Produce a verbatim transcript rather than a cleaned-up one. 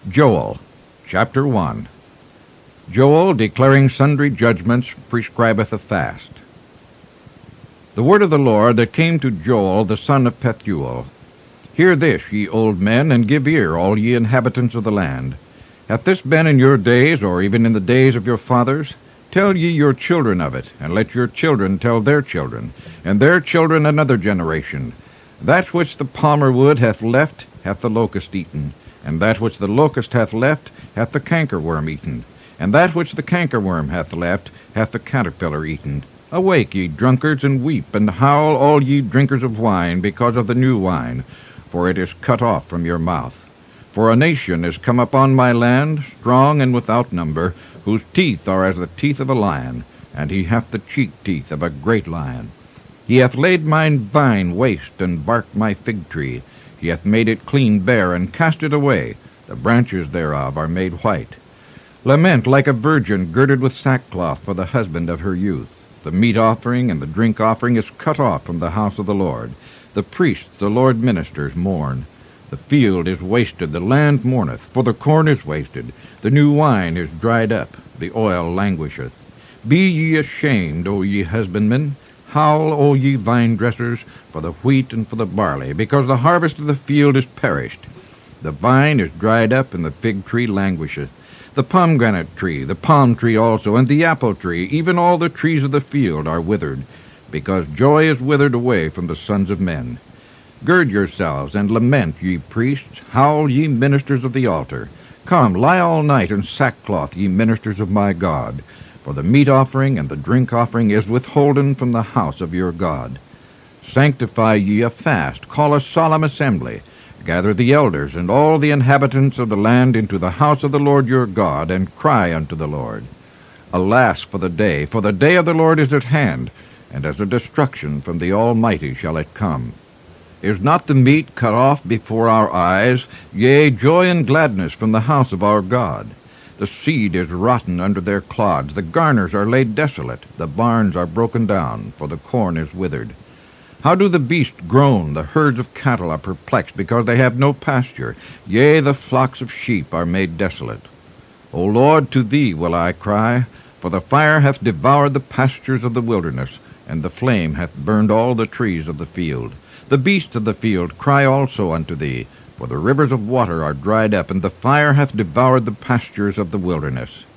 Joel, chapter one. Joel, declaring sundry judgments, prescribeth a fast. The word of the Lord that came to Joel the son of Pethuel. Hear this, ye old men, and give ear, all ye inhabitants of the land. Hath this been in your days, or even in the days of your fathers? Tell ye your children of it, and let your children tell their children, and their children another generation. That which the palmer wood hath left hath the locust eaten, and that which the locust hath left hath the cankerworm eaten, and that which the cankerworm hath left hath the caterpillar eaten. Awake, ye drunkards, and weep, and howl, all ye drinkers of wine, because of the new wine, for it is cut off from your mouth. For a nation is come upon my land, strong and without number, whose teeth are as the teeth of a lion, and he hath the cheek teeth of a great lion. He hath laid mine vine waste, and barked my fig tree. He hath made it clean bare, and cast it away. The branches thereof are made white. Lament like a virgin girded with sackcloth for the husband of her youth. The meat offering and the drink offering is cut off from the house of the Lord. The priests, the Lord ministers, mourn. The field is wasted, the land mourneth, for the corn is wasted. The new wine is dried up, the oil languisheth. Be ye ashamed, O ye husbandmen. Howl, O ye vine dressers, for the wheat and for the barley, because the harvest of the field is perished. The vine is dried up, and the fig tree languisheth. The pomegranate tree, the palm tree also, and the apple tree, even all the trees of the field are withered, because joy is withered away from the sons of men. Gird yourselves, and lament, ye priests. Howl, ye ministers of the altar. Come, lie all night in sackcloth, ye ministers of my God. For the meat offering and the drink offering is withholden from the house of your God. Sanctify ye a fast, call a solemn assembly. Gather the elders and all the inhabitants of the land into the house of the Lord your God, and cry unto the Lord. Alas for the day, for the day of the Lord is at hand, and as a destruction from the Almighty shall it come. Is not the meat cut off before our eyes? Yea, joy and gladness from the house of our God. The seed is rotten under their clods, the garners are laid desolate, the barns are broken down, for the corn is withered. How do the beasts groan? The herds of cattle are perplexed, because they have no pasture. Yea, the flocks of sheep are made desolate. O Lord, to thee will I cry, for the fire hath devoured the pastures of the wilderness, and the flame hath burned all the trees of the field. The beasts of the field cry also unto thee, for the rivers of water are dried up, and the fire hath devoured the pastures of the wilderness.